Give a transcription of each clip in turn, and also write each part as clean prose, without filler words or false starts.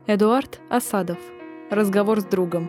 Эдуард Асадов. Разговор с другом.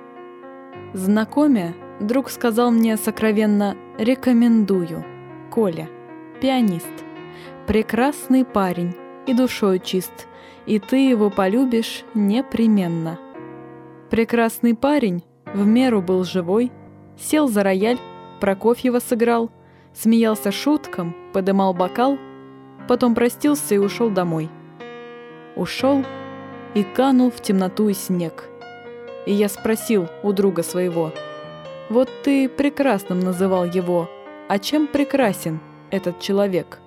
Знакомя, друг сказал мне сокровенно: «Рекомендую. Коля, пианист. Прекрасный парень и душою чист, и ты его полюбишь непременно». Прекрасный парень в меру был живой, сел за рояль, Прокофьева сыграл, смеялся шуткам, подымал бокал, потом простился и ушел домой. Ушел и канул в темноту и снег. И я спросил у друга своего: «Вот ты прекрасным называл его, а чем прекрасен этот человек?»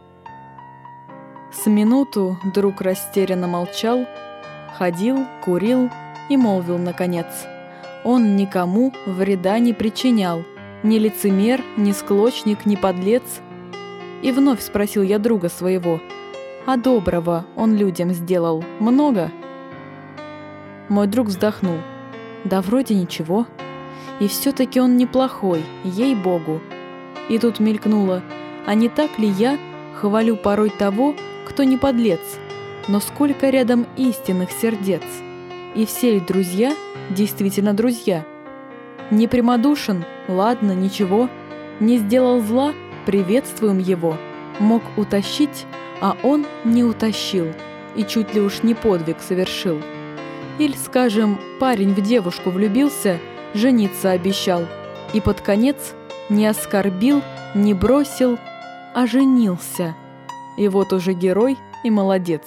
С минуту друг растерянно молчал, ходил, курил и молвил наконец: «Он никому вреда не причинял, ни лицемер, ни склочник, ни подлец». И вновь спросил я друга своего: «А доброго он людям сделал много?» Мой друг вздохнул: «Да вроде ничего. И все-таки он неплохой, ей-богу». И тут мелькнуло: «А не так ли я хвалю порой того, кто не подлец, но сколько рядом истинных сердец? И все ли друзья действительно друзья? Не прямодушен? Ладно, ничего. Не сделал зла? Приветствуем его. Мог утащить, а он не утащил, и чуть ли уж не подвиг совершил. Или, скажем, парень в девушку влюбился, жениться обещал, и под конец не оскорбил, не бросил, а женился. И вот уже герой и молодец.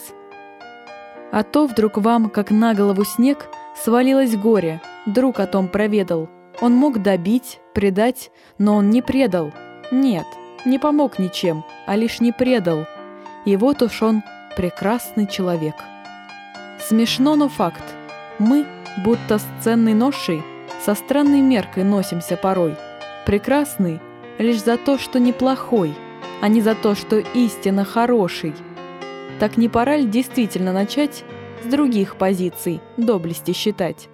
А то вдруг вам, как на голову снег, свалилось горе, друг о том проведал. Он мог добить, предать, но он не предал. Нет, не помог ничем, а лишь не предал. И вот уж он прекрасный человек. Смешно, но факт. Мы, будто с ценной ношей, со странной меркой носимся порой. Прекрасный лишь за то, что неплохой, а не за то, что истинно хороший. Так не пора ли действительно начать с других позиций доблести считать?